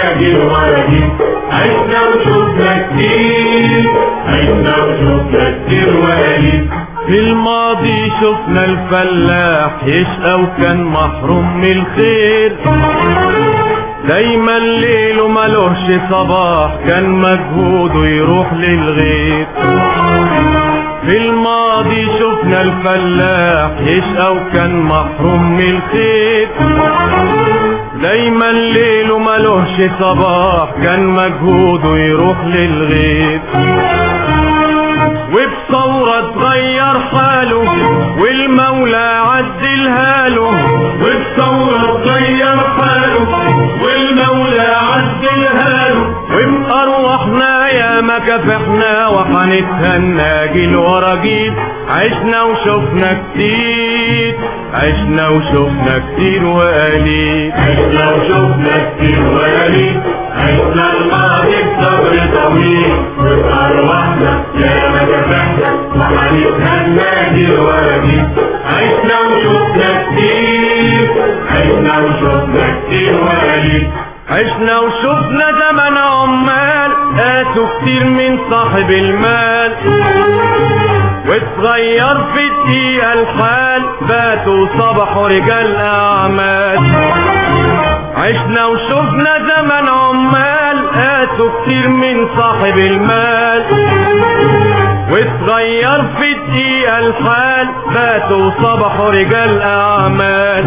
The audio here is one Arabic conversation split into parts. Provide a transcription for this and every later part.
ناجي الورقي. عشنا وشوفنا كتير، عشنا وشوفنا كتير وليد. في الماضي شفنا الفلاح يشقى وكان محروم من الخير، دايما ليله ملوش صباح كان مجهوده يروح للغير. في الماضي شفنا الفلاح يشقى وكان محروم من الخير، دايما ليله ملوش صباح كان مجهوده يروح للغير. وبثورة اتغير حاله والمولى عدلها له، وبثورة اتغير حاله والمولى عدلها له. وبأرواحنا يا ما كافحنا وحنتهنى جيل ورا جيل. عشنا وشوفنا كتير، عشنا وشوفنا كتير وقليل. عشنا وشوفنا كتير وقليل. عشنا الماضي بصبر طويل، وبأرواحنا يا ما كافحنا وحنتهنى جيل ورا جيل. عشنا وشوفنا كتير، عشنا وشوفنا كتير وقليل. عشنا وشوفنا زمن عمال قاسوا كتير من صاحب المال، واتغير في دقيقة الحال باتوا صبحوا رجال أعمال. عشنا وشوفنا زمن عمال قاسوا كتير من صاحب المال، واتغير في دقيقة الحال باتوا صبحوا رجال أعمال.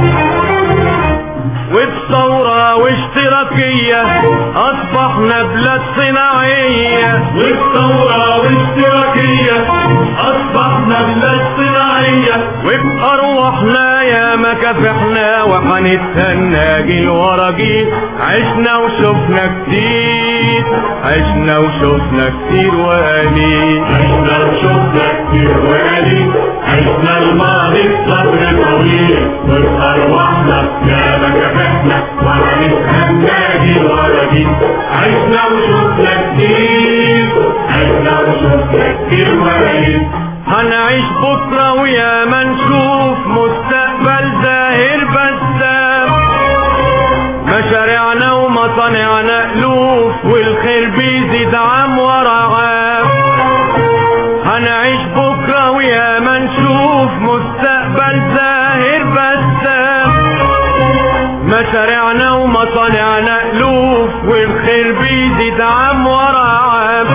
وبثورة واشتراكية أصبحنا بلاد صناعية، وبثورة واشتراكية أصبحنا بلاد صناعية. وبأرواحنا يا ما كافحنا وحنتهنى جيل ورا جيل. عشنا وشوفنا كتير، عشنا وشوفنا كتير وقليل. عشنا وشوفنا كتير وقليل. عشنا الماضي بصبر طويل، وبأرواحنا يا ما كافحنا وحنتهنى جيل ورا جيل. عشنا وشوفنا كتير، عشنا وشوفنا كتير وقليل. هنعيش بكرة ويا ما نشوف مستقبل زاهر بسام، مشاريعنا ومصانعنا ألوف والخير بيزيد عام ورا عام. هنعيش بكرة ويا ما نشوف مستقبل زاهر بسام، مشاريعنا ومصانعنا ألوف والخير بيزيد عام ورا عام.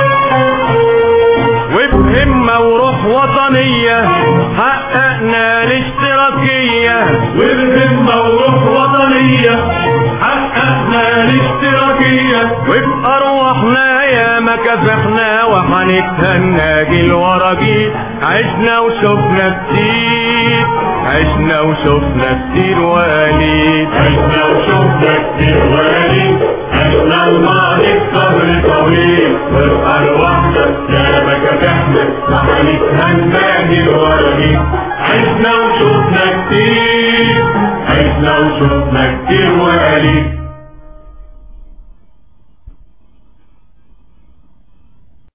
وبهمة وروح وطنية حققنا الاشتراكية، وبهمة وروح وطنية حققنا الاشتراكية. وبأرواحنا يا ما كافحنا وحنتهنى جيل ورا جيل. عشنا وشوفنا كتير، عشنا وشوفنا كتير وقليل. عشنا وشوفنا كتير وقليل. عشنا الماضي بصبر طويل، وبأرواحنا يا ما كافحنا وحنتهنى جيل ورا جيل. عشنا وشوفنا كتير، عشنا وشوفنا